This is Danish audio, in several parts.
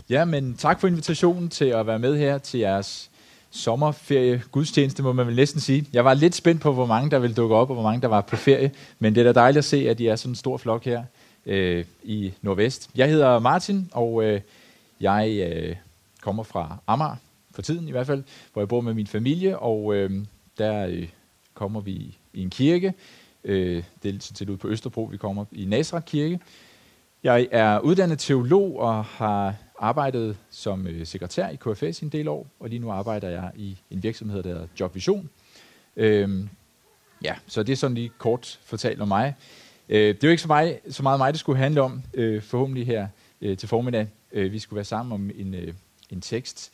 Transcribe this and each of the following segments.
Ja, men tak for invitationen til at være med her til jeres sommerferie gudstjeneste, må man vel næsten sige. Jeg var lidt spændt på, hvor mange der ville dukke op, og hvor mange der var på ferie, men det er da dejligt at se, at I er sådan en stor flok her i Nordvest. Jeg hedder Martin, og jeg kommer fra Amager, for tiden i hvert fald, hvor jeg bor med min familie, og der kommer vi i en kirke. Det er lidt ude på Østerbro, vi kommer i Nazareth Kirke. Jeg er uddannet teolog og har arbejdet som sekretær i KFS i en del år, og lige nu arbejder jeg i en virksomhed, der hedder Jobvision. Så det er sådan lige kort fortalt om mig. Det er jo ikke så meget mig, det skulle handle om, forhåbentlig her til formiddag. Vi skulle være sammen om en tekst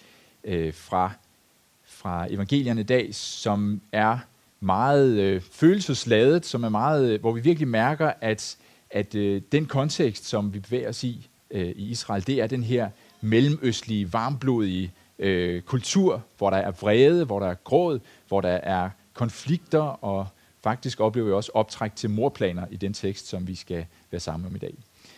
fra evangelierne i dag, som er meget følelsesladet, som er meget, hvor vi virkelig mærker, at den kontekst, som vi bevæger os i Israel, det er den her mellemøstlige, varmblodige kultur, hvor der er vrede, hvor der er gråd, hvor der er konflikter, og faktisk oplever vi også optræk til mordplaner i den tekst, som vi skal være sammen om i dag.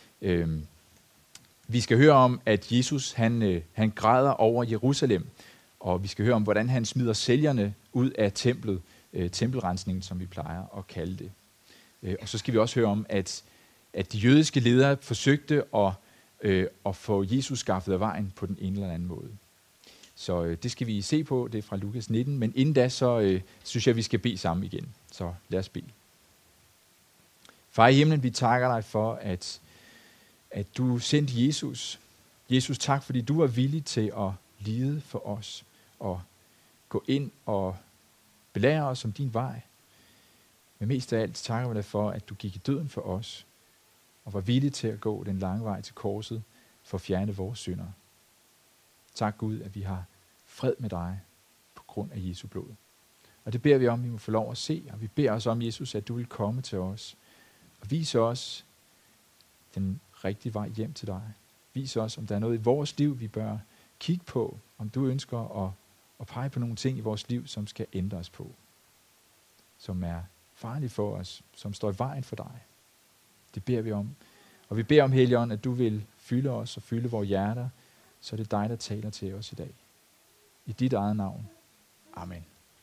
Vi skal høre om, at Jesus han græder over Jerusalem, og vi skal høre om, hvordan han smider sælgerne ud af templet, tempelrensningen, som vi plejer at kalde det. Og så skal vi også høre om, at de jødiske ledere forsøgte at få Jesus skaffet af vejen på den ene eller anden måde. Så det skal vi se på, det er fra Lukas 19, men inden da, så synes jeg, vi skal bede sammen igen. Så lad os bede. Far i himlen, vi takker dig for, at du sendte Jesus. Jesus, tak, fordi du var villig til at lide for os, og gå ind og belære os om din vej. Men mest af alt takker vi dig for, at du gik i døden for os, og var villig til at gå den lange vej til korset for at fjerne vores synder. Tak Gud, at vi har fred med dig på grund af Jesu blod. Og det beder vi om, vi må få lov at se, og vi beder os om, Jesus, at du vil komme til os og vise os den rigtige vej hjem til dig. Vis os, om der er noget i vores liv, vi bør kigge på, om du ønsker at pege på nogle ting i vores liv, som skal ændres på, som er farlige for os, som står i vejen for dig. Det beder vi om. Og vi beder om, Helligånd, at du vil fylde os og fylde vores hjerter, så det er dig, der taler til os i dag. I dit eget navn. Amen.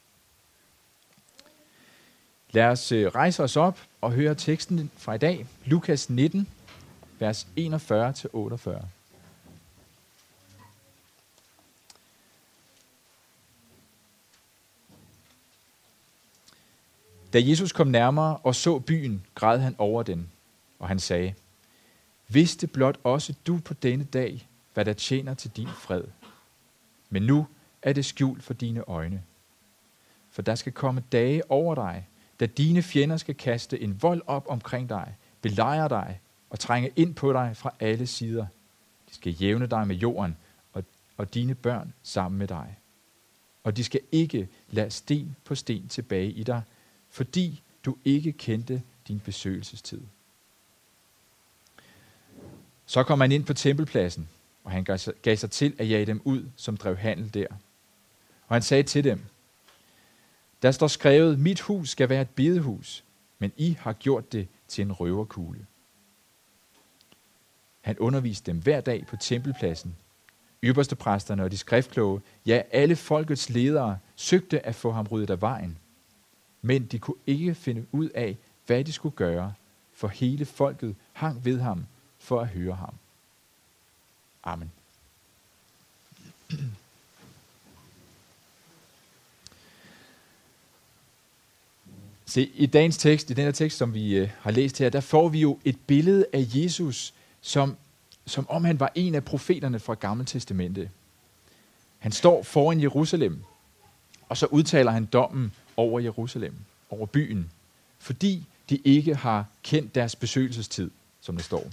Lad os rejse os op og høre teksten fra i dag. Lukas 19, vers 41-48. Da Jesus kom nærmere og så byen, græd han over den, og han sagde, vidste blot også du på denne dag, hvad der tjener til din fred. Men nu er det skjult for dine øjne. For der skal komme dage over dig, da dine fjender skal kaste en vold op omkring dig, belejre dig og trænge ind på dig fra alle sider. De skal jævne dig med jorden og dine børn sammen med dig. Og de skal ikke lade sten på sten tilbage i dig, fordi du ikke kendte din besøgelsestid. Så kom han ind på tempelpladsen, og han gav sig til at jage dem ud, som drev handel der. Og han sagde til dem, der står skrevet, mit hus skal være et bedehus, men I har gjort det til en røverkugle. Han underviste dem hver dag på tempelpladsen. Ypperstepræsterne og de skriftkloge, ja, alle folkets ledere, søgte at få ham ryddet af vejen. Men de kunne ikke finde ud af, hvad de skulle gøre, for hele folket hang ved ham for at høre ham. Amen. Se, i dagens tekst, i den her tekst, som vi har læst her, der får vi jo et billede af Jesus, som om han var en af profeterne fra Gamle Testamente. Han står foran Jerusalem, og så udtaler han dommen over Jerusalem, over byen, fordi de ikke har kendt deres besøgelsestid, som det står.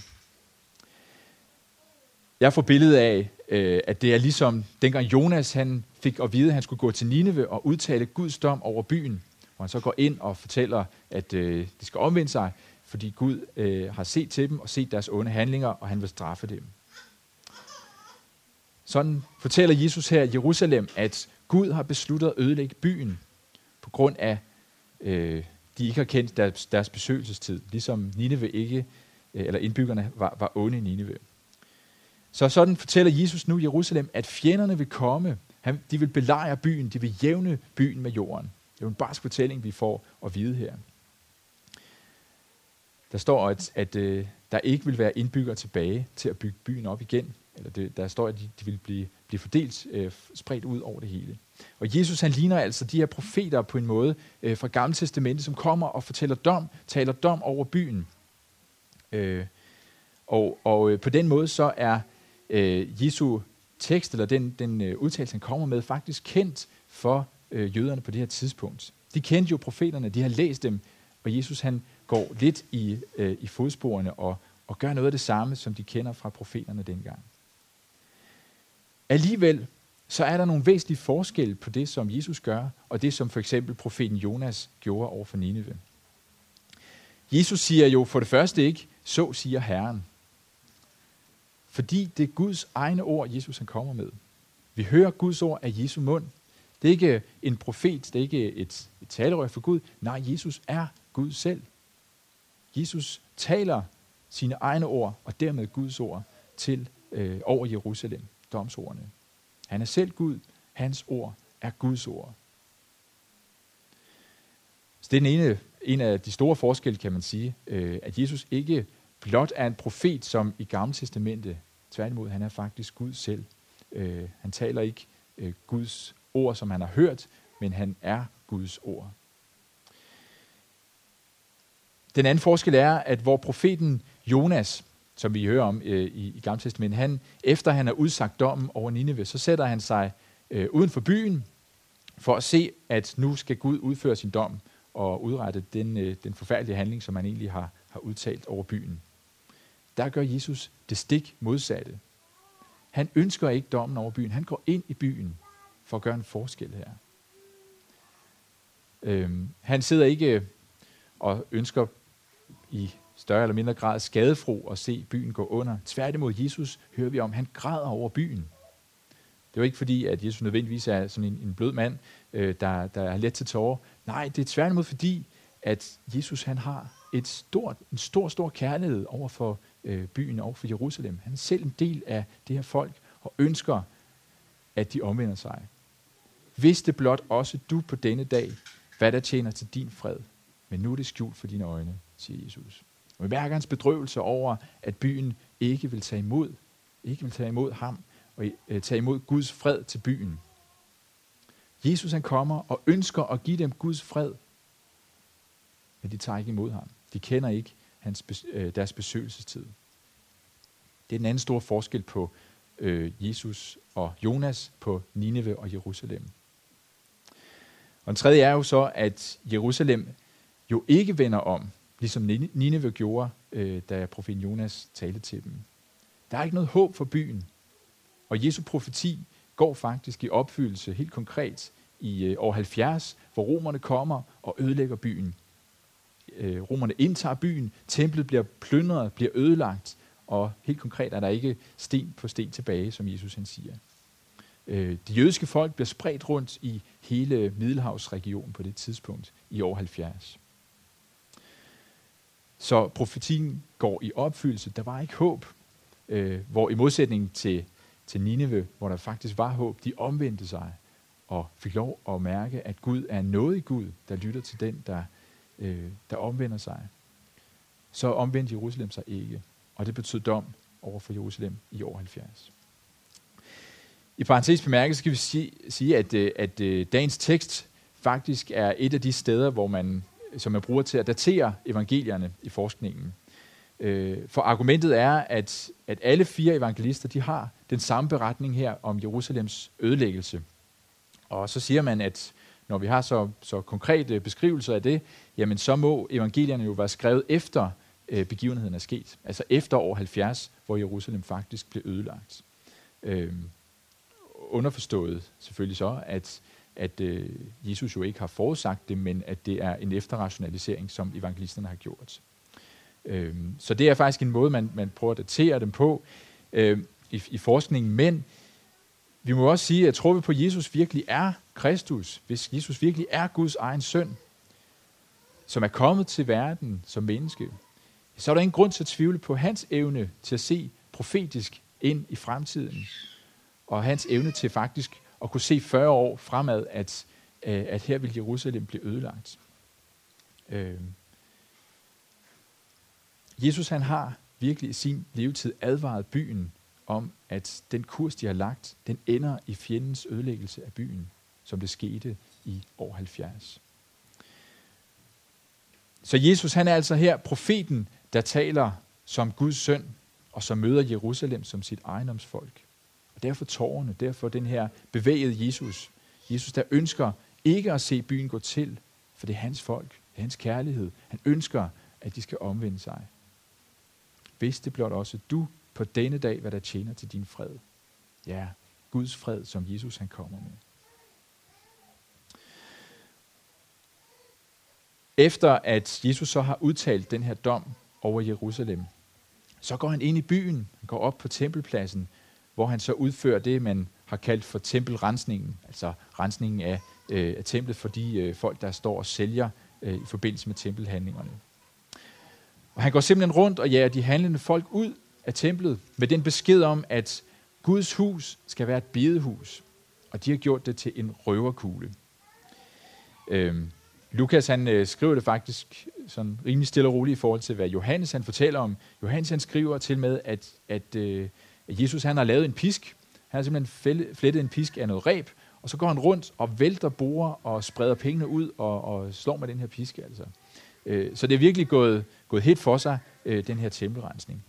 Jeg får billedet af, at det er ligesom dengang Jonas han fik at vide, at han skulle gå til Nineve og udtale Guds dom over byen, hvor han så går ind og fortæller, at de skal omvende sig, fordi Gud har set til dem og set deres onde handlinger, og han vil straffe dem. Sådan fortæller Jesus her i Jerusalem, at Gud har besluttet at ødelægge byen, på grund af, de ikke har kendt deres besøgelsestid, ligesom Nineve ikke, eller indbyggerne var onde i Nineve. Så sådan fortæller Jesus nu i Jerusalem, at fjenderne vil komme. De vil belejre byen, de vil jævne byen med jorden. Det er jo en barsk fortælling, vi får at vide her. Der står, at der ikke vil være indbyggere tilbage til at bygge byen op igen. Eller der står, at de vil blive fordelt, spredt ud over det hele. Og Jesus, han ligner altså de her profeter på en måde fra Gamle Testamentet, som kommer og taler dom over byen. Og på den måde så er Jesu tekst, eller den udtalelse, han kommer med, faktisk kendt for jøderne på det her tidspunkt. De kendte jo profeterne, de har læst dem, og Jesus, han går lidt i fodsporene og gør noget af det samme, som de kender fra profeterne dengang. Alligevel så er der nogle væsentlige forskelle på det, som Jesus gør, og det, som for eksempel profeten Jonas gjorde over for Nineve. Jesus siger jo for det første ikke, så siger Herren. Fordi det er Guds egne ord, Jesus han kommer med. Vi hører Guds ord af Jesu mund. Det er ikke en profet, det er ikke et talerør for Gud. Nej, Jesus er Gud selv. Jesus taler sine egne ord, og dermed Guds ord, til over Jerusalem, domsordene. Han er selv Gud, hans ord er Guds ord. Så det er en af de store forskelle, kan man sige, at Jesus ikke blot er en profet, som i Gamle Testamentet. Tværtimod, han er faktisk Gud selv. Han taler ikke Guds ord, som han har hørt, men han er Guds ord. Den anden forskel er, at hvor profeten Jonas, som vi hører om i Gamle Testamentet, efter han har udsagt dommen over Nineve, så sætter han sig uden for byen for at se, at nu skal Gud udføre sin dom og udrette den forfærdelige handling, som han egentlig har udtalt over byen. Der gør Jesus det stik modsatte. Han ønsker ikke dommen over byen. Han går ind i byen for at gøre en forskel her. Han sidder ikke og ønsker i større eller mindre grad skadefro at se byen gå under. Tværtimod Jesus hører vi om, han græder over byen. Det er jo ikke fordi, at Jesus nødvendigvis er sådan en blød mand, der er let til tårer. Nej, det er tværtimod fordi, at Jesus han har en stor kærlighed over for byen, over for Jerusalem. Han er selv en del af det her folk, og ønsker, at de omvender sig. Vidste blot også du på denne dag, hvad der tjener til din fred. Men nu er det skjult for dine øjne, siger Jesus. Og vi mærker hans bedrøvelse over, at byen ikke vil tage imod ham, og tage imod Guds fred til byen. Jesus han kommer og ønsker at give dem Guds fred, men de tager ikke imod ham. De kender ikke deres besøgelsestid. Det er den anden store forskel på Jesus og Jonas, på Nineve og Jerusalem. Og den tredje er jo så, at Jerusalem jo ikke vender om, ligesom Nineve gjorde, da profeten Jonas talte til dem. Der er ikke noget håb for byen. Og Jesu profeti går faktisk i opfyldelse helt konkret i år 70, hvor romerne kommer og ødelægger byen. Romerne indtager byen, templet bliver plyndret, bliver ødelagt, og helt konkret er der ikke sten på sten tilbage, som Jesus han siger. Det jødiske folk bliver spredt rundt i hele Middelhavsregionen på det tidspunkt i år 70. Så profetien går i opfyldelse. Der var ikke håb, hvor i modsætning til Nineve, hvor der faktisk var håb, de omvendte sig og fik lov at mærke, at Gud er nådig Gud, der lytter til den, der omvender sig. Så omvendte Jerusalem sig ikke, og det betød dom over for Jerusalem i år 70. I parentes bemærket skal vi sige, at dagens tekst faktisk er et af de steder, som man bruger til at datere evangelierne i forskningen. For argumentet er, at alle 4 evangelister, de har den samme beretning her om Jerusalems ødelæggelse. Og så siger man, at når vi har så konkrete beskrivelser af det, jamen så må evangelierne jo være skrevet efter begivenheden er sket. Altså efter år 70, hvor Jerusalem faktisk blev ødelagt. Underforstået selvfølgelig så, at Jesus jo ikke har forudsagt det, men at det er en efterrationalisering, som evangelisterne har gjort. Så det er faktisk en måde, man prøver at datere dem på i forskningen. Men vi må også sige, at tror vi på, at Jesus virkelig er Kristus, hvis Jesus virkelig er Guds egen søn, som er kommet til verden som menneske, så er der ingen grund til at tvivle på hans evne til at se profetisk ind i fremtiden, og hans evne til faktisk at kunne se 40 år fremad, at her vil Jerusalem blive ødelagt. Jesus han har virkelig i sin levetid advaret byen om, at den kurs, de har lagt, den ender i fjendens ødelæggelse af byen, som det skete i år 70. Så Jesus han er altså her profeten, der taler som Guds søn, og som møder Jerusalem som sit ejendomsfolk. Og derfor tårerne, derfor den her bevægede Jesus. Jesus, der ønsker ikke at se byen gå til, for det er hans folk, det er hans kærlighed. Han ønsker, at de skal omvende sig. Hvis det blot også du på denne dag, hvad der tjener til din fred. Ja, Guds fred, som Jesus han kommer med. Efter at Jesus så har udtalt den her dom over Jerusalem, så går han ind i byen, han går op på tempelpladsen, hvor han så udfører det, man har kaldt for tempelrensningen, altså rensningen af templet for de folk, der står og sælger i forbindelse med tempelhandlingerne. Og han går simpelthen rundt og jager de handlende folk ud af templet med den besked om, at Guds hus skal være et bedehus, og de har gjort det til en røverkugle. Lukas han skriver det faktisk sådan rimelig stille og roligt i forhold til, hvad Johannes han fortæller om. Johannes han skriver til med, at Jesus han har lavet en pisk. Han har simpelthen flettet en pisk af noget reb, og så går han rundt og vælter borde og spreder pengene ud og slår med den her piske. Altså. Så det er virkelig gået helt for sig, den her tempelrensning.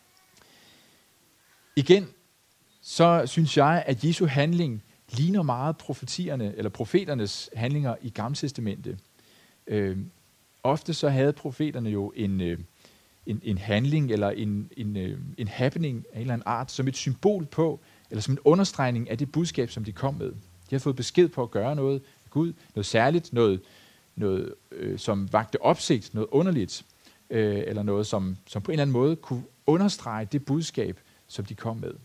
Igen, så synes jeg, at Jesu handling ligner meget profeternes handlinger i Gamle Testamentet. Ofte så havde profeterne jo en handling eller en happening af en eller anden art som et symbol på, eller som en understregning af det budskab, som de kom med. De har fået besked på at gøre noget Gud, noget særligt, noget som vagte opsigt, noget underligt, eller noget, som på en eller anden måde kunne understrege det budskab, som de kom med.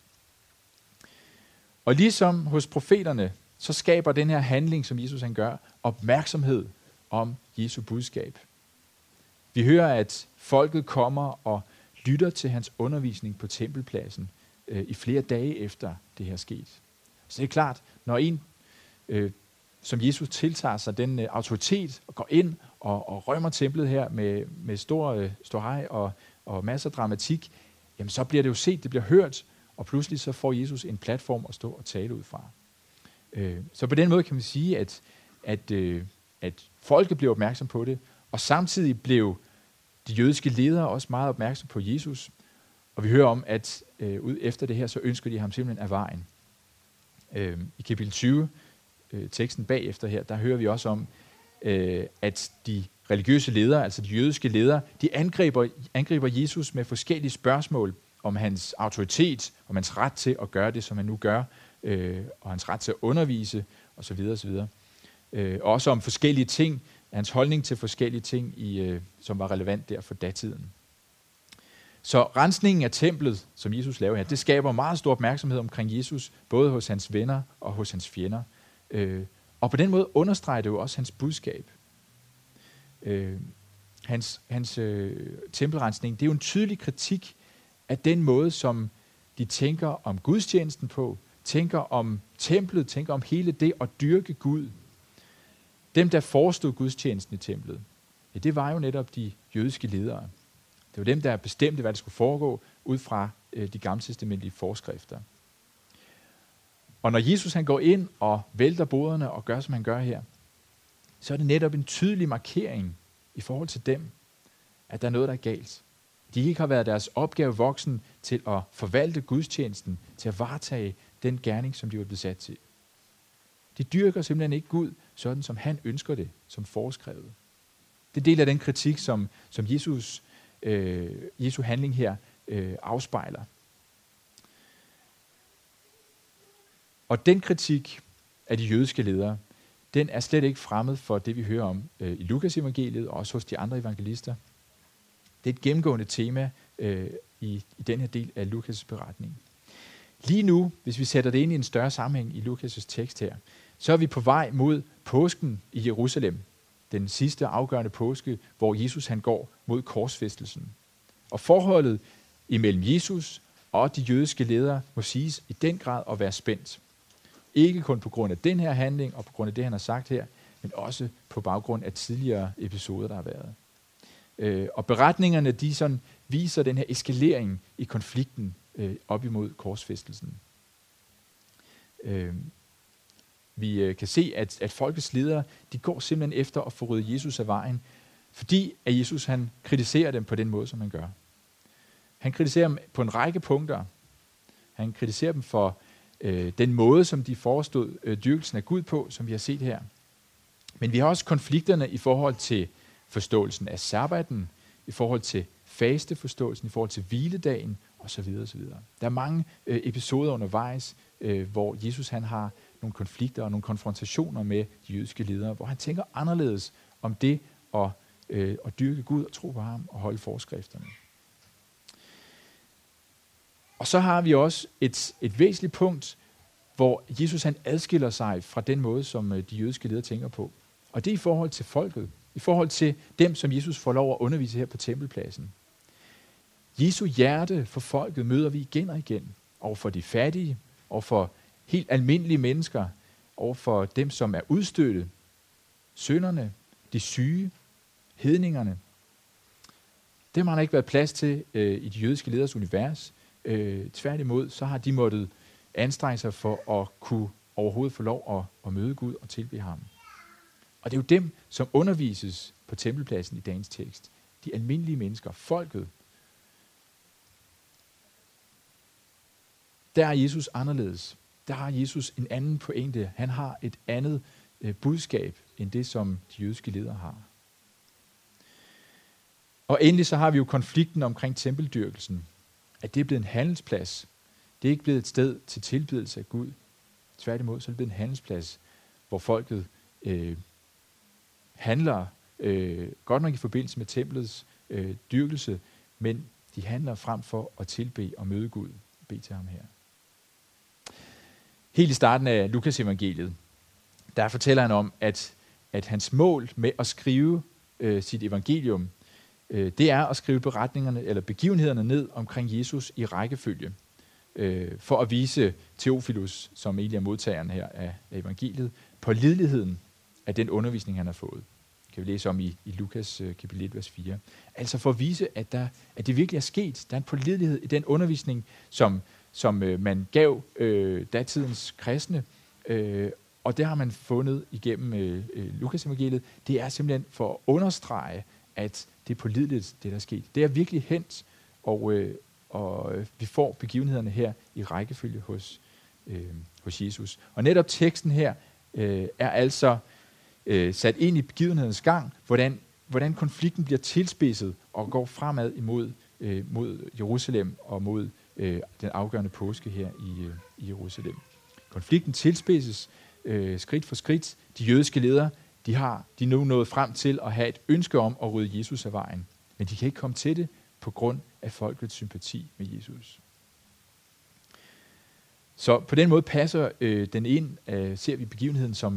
Og ligesom hos profeterne, så skaber den her handling, som Jesus han gør, opmærksomhed om Jesu budskab. Vi hører, at folket kommer og lytter til hans undervisning på tempelpladsen i flere dage efter det her sket. Så det er klart, når en som Jesus tiltager sig den autoritet og går ind og rømmer templet her med stor hej og masser af dramatik, jamen så bliver det jo set, det bliver hørt, og pludselig så får Jesus en platform at stå og tale ud fra. Så på den måde kan man sige, at folket blev opmærksom på det, og samtidig blev de jødiske ledere også meget opmærksom på Jesus. Og vi hører om, at ud efter det her, så ønsker de ham simpelthen af vejen. I kapitel 20, teksten bagefter her, der hører vi også om, at de religiøse ledere, altså de jødiske ledere, de angriber Jesus med forskellige spørgsmål om hans autoritet, om hans ret til at gøre det, som han nu gør, og hans ret til at undervise, osv. osv. Også om forskellige ting, hans holdning til forskellige ting, som var relevant der for datiden. Så rensningen af templet, som Jesus laver her, det skaber meget stor opmærksomhed omkring Jesus, både hos hans venner og hos hans fjender. Og på den måde understreger det jo også hans budskab. Hans tempelrensning, det er jo en tydelig kritik af den måde, som de tænker om gudstjenesten på, tænker om templet, tænker om hele det at dyrke Gud. Dem, der forestod gudstjenesten i templet, ja, det var jo netop de jødiske ledere. Det var dem, der bestemte, hvad der skulle foregå, ud fra de gammeltestamentlige forskrifter. Og når Jesus han går ind og vælter boderne og gør, som han gør her, så er det netop en tydelig markering i forhold til dem, at der er noget, der er galt. De ikke har været deres opgave voksen til at forvalte gudstjenesten, til at varetage den gerning, som de var besat til. De dyrker simpelthen ikke Gud, sådan som han ønsker det, som foreskrevet. Det er del af den kritik, som Jesu handling her afspejler. Og den kritik af de jødiske ledere, den er slet ikke fremmed for det, vi hører om i Lukas evangeliet, og også hos de andre evangelister. Det er et gennemgående tema i den her del af Lukas' beretning. Lige nu, hvis vi sætter det ind i en større sammenhæng i Lukas' tekst her, så er vi på vej mod påsken i Jerusalem. Den sidste afgørende påske, hvor Jesus han går mod korsfæstelsen. Og forholdet imellem Jesus og de jødiske ledere må siges i den grad at være spændt. Ikke kun på grund af den her handling og på grund af det, han har sagt her, men også på baggrund af tidligere episoder, der har været. Og beretningerne, de sådan viser den her eskalering i konflikten op imod korsfæstelsen. Vi kan se, at folkets ledere, de går simpelthen efter at få ryddet Jesus af vejen, fordi at Jesus han kritiserer dem på den måde, som han gør. Han kritiserer dem på en række punkter. Han kritiserer dem for den måde, som de forestod dyrkelsen af Gud på, som vi har set her. Men vi har også konflikterne i forhold til forståelsen af sabbaten, i forhold til fasteforståelsen, i forhold til hviledagen osv. osv. Der er mange episoder undervejs, hvor Jesus han har nogle konflikter og nogle konfrontationer med de jødiske ledere, hvor han tænker anderledes om det at dyrke Gud og tro på ham og holde forskrifterne. Og så har vi også et væsentligt punkt, hvor Jesus han adskiller sig fra den måde, som de jødiske ledere tænker på. Og det er i forhold til folket. I forhold til dem, som Jesus får lov at undervise her på tempelpladsen. Jesu hjerte for folket møder vi igen og igen. Over for de fattige, over for helt almindelige mennesker, over for dem, som er udstødte, synderne, de syge, hedningerne. Dem har der ikke været plads til i de jødiske leders univers. Tværtimod, så har de måttet anstrenge sig for at kunne overhovedet få lov at møde Gud og tilbede ham. Og det er jo dem, som undervises på tempelpladsen i dagens tekst. De almindelige mennesker, folket. Der er Jesus anderledes. Der har Jesus en anden pointe. Han har et andet budskab, end det, som de jødiske ledere har. Og endelig så har vi jo konflikten omkring tempeldyrkelsen. At det er blevet en handelsplads. Det er ikke blevet et sted til tilbedelse af Gud. Tværtimod så er det blevet en handelsplads, hvor folket handler, godt nok i forbindelse med templets dyrkelse, men de handler frem for at tilbede og møde Gud. Bed til ham her. Helt i starten af Lukas evangeliet, der fortæller han om, at hans mål med at skrive sit evangelium, det er at skrive beretningerne eller begivenhederne ned omkring Jesus i rækkefølge, for at vise Theophilus, som egentlig er modtageren her af evangeliet, pålideligheden af den undervisning, han har fået. Det kan vi læse om i Lukas kapitel 1, vers 4. Altså for at vise, at det virkelig er sket. Der er en pålidelighed i den undervisning, som man gav datidens kristne, og det har man fundet igennem Lukas evangeliet. Det er simpelthen for at understrege, at det er pålideligt, det der er sket. Det er virkelig hent, og vi får begivenhederne her i rækkefølge hos Jesus. Og netop teksten her er altså sat ind i begivenhedernes gang, hvordan konflikten bliver tilspidset og går fremad mod Jerusalem og mod den afgørende påske her i Jerusalem. Konflikten tilspidses skridt for skridt. De jødiske ledere, de er nu nået frem til at have et ønske om at rydde Jesus af vejen. Men de kan ikke komme til det på grund af folkets sympati med Jesus. Så på den måde passer den ind, ser vi begivenheden som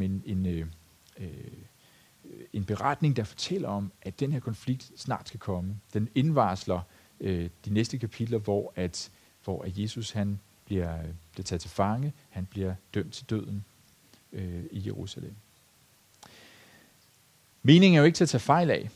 en beretning, der fortæller om, at den her konflikt snart skal komme. Den indvarsler de næste kapitler, hvor Jesus han bliver taget til fange, han bliver dømt til døden i Jerusalem. Meningen er jo ikke til at tage fejl af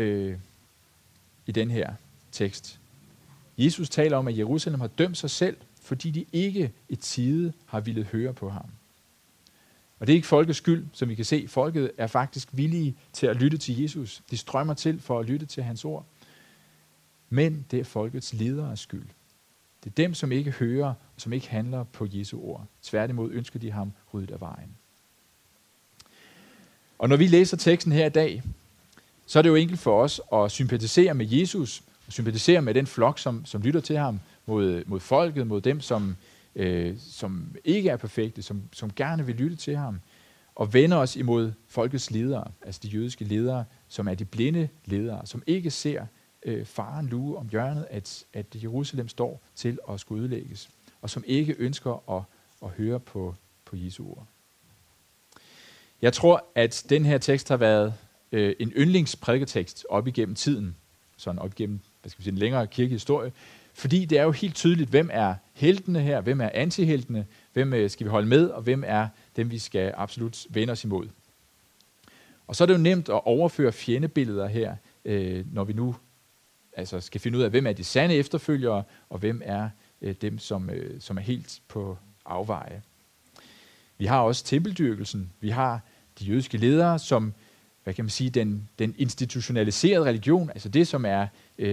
i den her tekst. Jesus taler om, at Jerusalem har dømt sig selv, fordi de ikke i tide har villet høre på ham. Og det er ikke folkets skyld, som vi kan se. Folket er faktisk villige til at lytte til Jesus. De strømmer til for at lytte til hans ord. Men det er folkets lederes skyld. Det er dem, som ikke hører, og som ikke handler på Jesu ord. Tværtimod ønsker de ham ryddet af vejen. Og når vi læser teksten her i dag, så er det jo enkelt for os at sympatisere med Jesus, og sympatisere med den flok, som lytter til ham, mod folket, mod dem, som ikke er perfekte, som gerne vil lytte til ham, og vende os imod folkets ledere, altså de jødiske ledere, som er de blinde ledere, som ikke ser faren lue om hjørnet, at Jerusalem står til at skulle ødelægges, og som ikke ønsker at høre på Jesu ord. Jeg tror, at den her tekst har været en yndlingsprædiketekst op igennem tiden, sådan op igennem, en længere kirkehistorie, Fordi det er jo helt tydeligt, hvem er heltene her, hvem er antiheltene, hvem skal vi holde med, og hvem er dem, vi skal absolut vende os imod. Og så er det jo nemt at overføre fjendebilleder her, når vi nu skal finde ud af, hvem er de sande efterfølgere, og hvem er dem, som er helt på afveje. Vi har også tempeldyrkelsen. Vi har de jødiske ledere, som, hvad kan man sige, den institutionaliserede religion, altså det, som er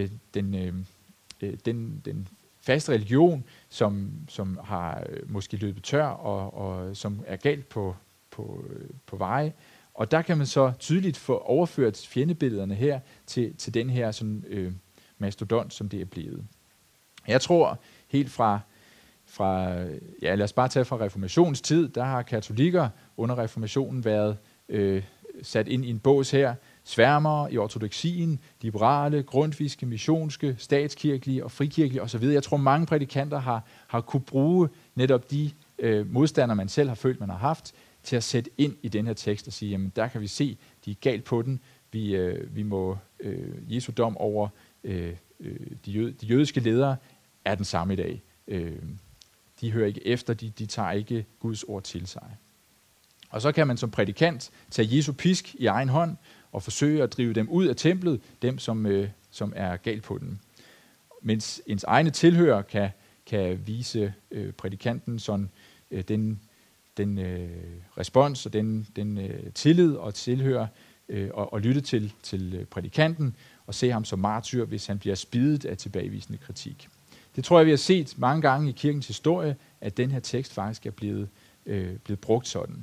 den faste religion, som har måske løbet tør, og som er galt på veje. Og der kan man så tydeligt få overført fjendebillederne her til den her sådan, mastodont, som det er blevet. Jeg tror helt fra lad os bare tage fra reformationstid, der har katolikker under reformationen været sat ind i en bås her, sværmere i ortodoksien, liberale, grundtvigske, missionske, statskirkelige og frikirkelige osv. Jeg tror, mange prædikanter har kunne bruge netop de modstandere, man selv har følt, man har haft, til at sætte ind i den her tekst og sige, jamen der kan vi se, de er galt på den. Vi må Jesu dom over de jødiske ledere er den samme i dag. De hører ikke efter, de tager ikke Guds ord til sig. Og så kan man som prædikant tage Jesu pisk i egen hånd og forsøge at drive dem ud af templet, dem som er galt på den. Mens ens egne tilhører kan vise prædikanten sådan den respons og den tillid og tilhør og lytte til prædikanten og se ham som martyr, hvis han bliver spiddet af tilbagevisende kritik. Det tror jeg, vi har set mange gange i kirkens historie, at den her tekst faktisk er blevet brugt sådan.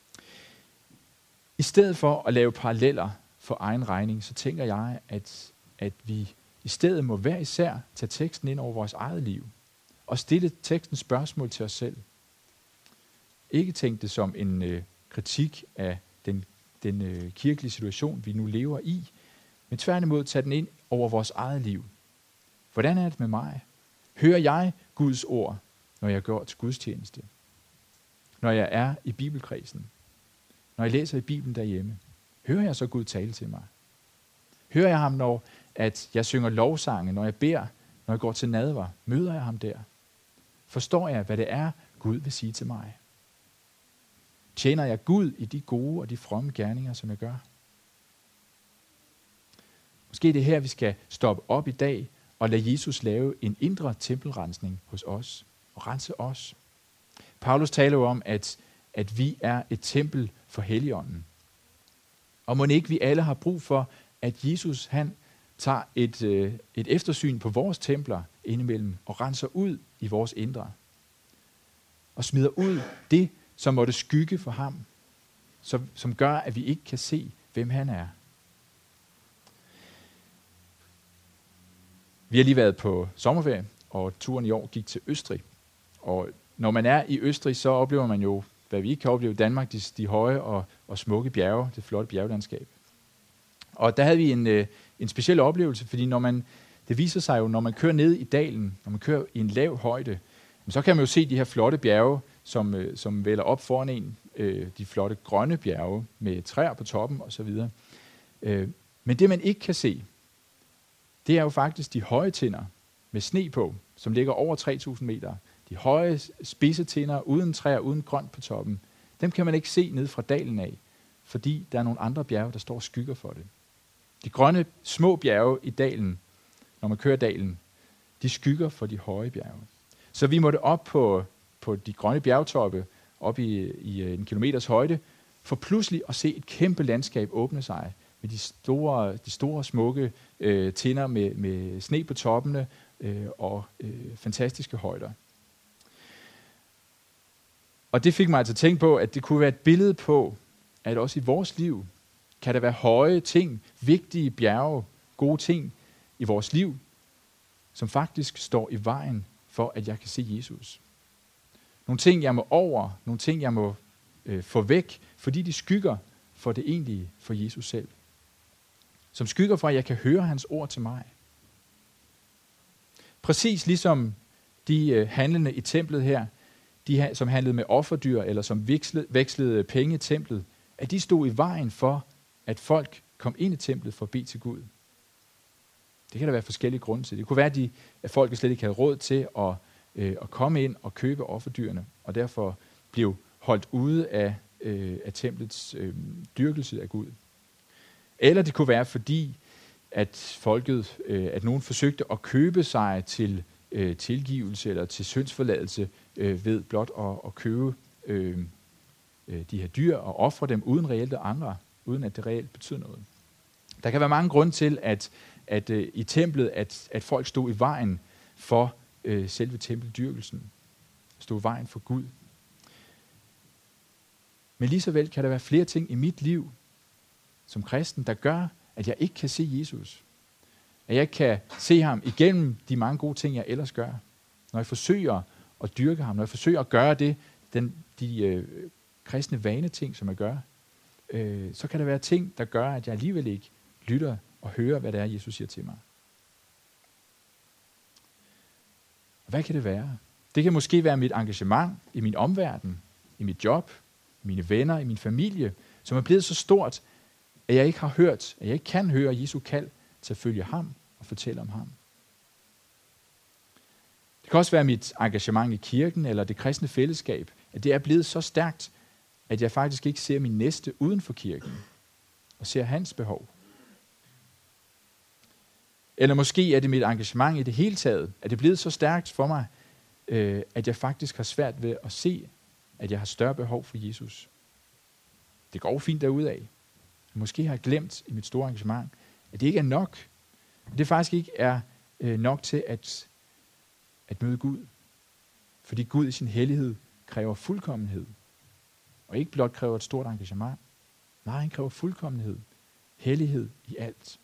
I stedet for at lave paralleller for egen regning, så tænker jeg, at vi i stedet må hver især tage teksten ind over vores eget liv og stille tekstens spørgsmål til os selv. Ikke tænke det som en kritik af den kirkelige situation, vi nu lever i, men tværtimod tage den ind over vores eget liv. Hvordan er det med mig? Hører jeg Guds ord, når jeg går til gudstjeneste? Når jeg er i bibelkredsen? Når jeg læser i Bibelen derhjemme? Hører jeg så Gud tale til mig? Hører jeg ham, når at jeg synger lovsange, når jeg beder, når jeg går til nadver? Møder jeg ham der? Forstår jeg, hvad det er, Gud vil sige til mig? Tjener jeg Gud i de gode og de fromme gerninger, som jeg gør? Måske er det her, vi skal stoppe op i dag og lade Jesus lave en indre tempelrensning hos os og rense os. Paulus taler jo om, at vi er et tempel for Helligånden. Og må ikke vi alle har brug for, at Jesus han tager et eftersyn på vores templer indimellem og renser ud i vores indre. Og smider ud det, som måtte skygge for ham, som gør, at vi ikke kan se, hvem han er. Vi har lige været på sommerferie, og turen i år gik til Østrig. Og når man er i Østrig, så oplever man jo, hvad vi ikke kan opleve i Danmark, de høje og smukke bjerge, det flotte bjerglandskab. Og der havde vi en speciel oplevelse, fordi det viser sig jo, når man kører ned i dalen, når man kører i en lav højde, så kan man jo se de her flotte bjerge, som vælger op foran en, de flotte grønne bjerge med træer på toppen osv. Men det man ikke kan se, det er jo faktisk de høje tinder med sne på, som ligger over 3.000 meter. De høje spidse tinder uden træer, uden grønt på toppen, dem kan man ikke se ned fra dalen af, fordi der er nogle andre bjerge, der står og skygger for det. De grønne små bjerge i dalen, når man kører dalen, de skygger for de høje bjerge. Så vi måtte op på de grønne bjergtoppe, op i en kilometers højde, for pludselig at se et kæmpe landskab åbne sig, med de store smukke tinder med sne på toppene og fantastiske højder. Og det fik mig altså tænke på, at det kunne være et billede på, at også i vores liv kan der være høje ting, vigtige bjerge, gode ting i vores liv, som faktisk står i vejen for, at jeg kan se Jesus. Nogle ting, jeg må over, nogle ting, jeg må få væk, fordi de skygger for det egentlige for Jesus selv. Som skygger for, at jeg kan høre hans ord til mig. Præcis ligesom de handlende i templet her, de som handlede med offerdyr, eller som vekslede penge i templet, at de stod i vejen for, at folk kom ind i templet for at bede til Gud. Det kan der være forskellige grunde til. Det kunne være, at folk slet ikke havde råd til at komme ind og købe offerdyrene, og derfor blev holdt ude af templets dyrkelse af Gud. Eller det kunne være, fordi at nogen forsøgte at købe sig til tilgivelse eller til syndsforladelse ved blot at købe de her dyr og ofre dem uden reelt at angre, uden at det reelt betyder noget. Der kan være mange grunde til, at i templet, at folk stod i vejen for selve tempeldyrkelsen. Stod i vejen for Gud. Men lige så vel kan der være flere ting i mit liv som kristen, der gør, at jeg ikke kan se Jesus. At jeg ikke kan se ham igennem de mange gode ting, jeg ellers gør. Når jeg forsøger at dyrke ham, når jeg forsøger at gøre det, de kristne vaneting, som jeg gør, så kan der være ting, der gør, at jeg alligevel ikke lytter og hører, hvad det er, Jesus siger til mig. Og hvad kan det være? Det kan måske være mit engagement i min omverden, i mit job, i mine venner, i min familie, som er blevet så stort, at jeg ikke har hørt, at jeg ikke kan høre Jesu kald til at følge ham og fortælle om ham. Det kan også være mit engagement i kirken eller det kristne fællesskab, at det er blevet så stærkt, at jeg faktisk ikke ser min næste uden for kirken og ser hans behov. Eller måske er det mit engagement i det hele taget, at det er blevet så stærkt for mig, at jeg faktisk har svært ved at se, at jeg har større behov for Jesus. Det går fint derudad. Måske har jeg glemt i mit store engagement, at det ikke er nok. At det faktisk ikke er nok til at møde Gud. Fordi Gud i sin hellighed kræver fuldkommenhed. Og ikke blot kræver et stort engagement. Nej, han kræver fuldkommenhed. Hellighed i alt.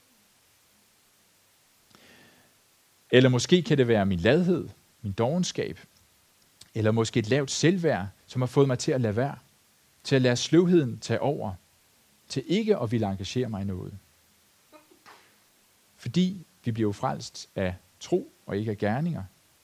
Eller måske kan det være min ladhed, min dovenskab. Eller måske et lavt selvværd, som har fået mig til at lade være. Til at lade sløvheden tage over. Til ikke at ville engagere mig i noget. Fordi vi bliver jo frelst af tro og ikke af gerninger.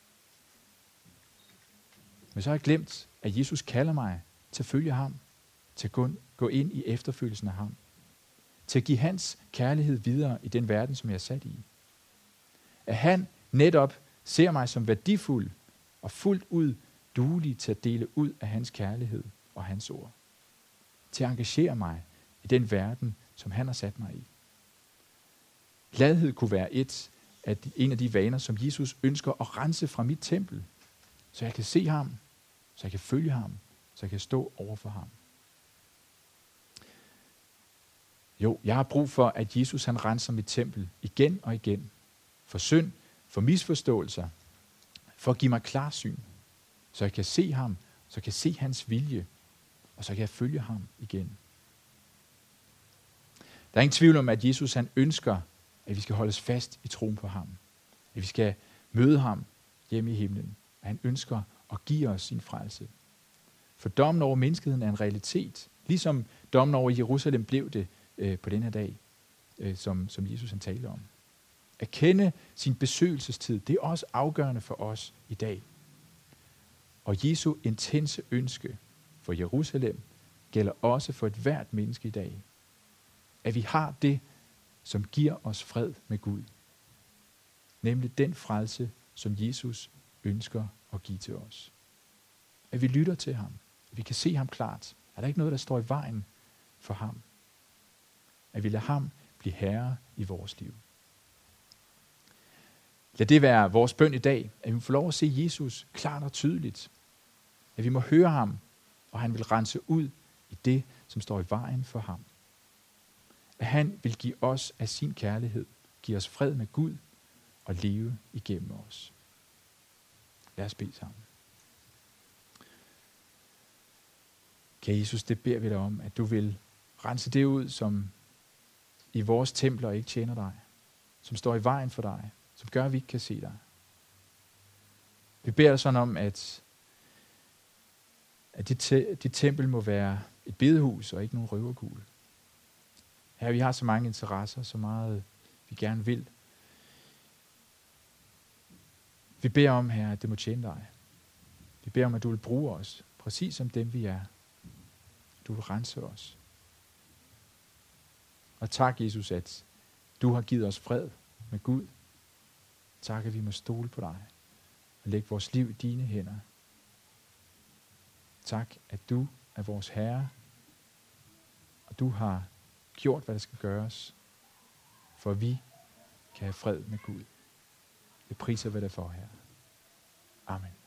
Men så har jeg glemt, at Jesus kalder mig til at følge ham. Til at gå ind i efterfølgelsen af ham. Til at give hans kærlighed videre i den verden, som jeg er sat i. At han netop ser mig som værdifuld og fuldt ud duelig til at dele ud af hans kærlighed og hans ord. Til at engagere mig i den verden, som han har sat mig i. Gladhed kunne være en af de vaner, som Jesus ønsker at rense fra mit tempel, så jeg kan se ham, så jeg kan følge ham, så jeg kan stå over for ham. Jo, jeg har brug for, at Jesus han renser mit tempel igen og igen. For synd, for misforståelser, for at give mig klarsyn, så jeg kan se ham, så jeg kan se hans vilje, og så kan jeg følge ham igen. Der er ingen tvivl om, at Jesus han ønsker, at vi skal holdes fast i troen på ham. At vi skal møde ham hjemme i himlen. At han ønsker at give os sin frelse. For dommen over menneskeheden er en realitet. Ligesom dommen over Jerusalem blev det på den her dag, som Jesus han talte om. At kende sin besøgelsestid, det er også afgørende for os i dag. Og Jesu intense ønske for Jerusalem gælder også for et hvert menneske i dag. At vi har det, som giver os fred med Gud. Nemlig den frelse, som Jesus ønsker at give til os. At vi lytter til ham. At vi kan se ham klart. Er der ikke noget, der står i vejen for ham? At vi lader ham blive herre i vores liv. Lad det være vores bøn i dag, at vi får lov at se Jesus klart og tydeligt. At vi må høre ham, og han vil rense ud i det, som står i vejen for ham. At han vil give os af sin kærlighed, give os fred med Gud og leve igennem os. Lad os bede sammen. Kære Jesus, det beder vi dig om, at du vil rense det ud, som i vores templer ikke tjener dig, som står i vejen for dig, som gør, at vi ikke kan se dig. Vi beder dig sådan om, at dit tempel må være et bedehus og ikke nogen røverkugle. Her vi har så mange interesser, så meget vi gerne vil. Vi beder om, Herre, at det må tjene dig. Vi beder om, at du vil bruge os, præcis som dem vi er. Du vil rense os. Og tak, Jesus, at du har givet os fred med Gud Tak, at vi må stole på dig og lægge vores liv i dine hænder. Tak, at du er vores Herre, og du har gjort, hvad der skal gøres, for at vi kan have fred med Gud. Jeg priser ved dig for, Herre. Amen.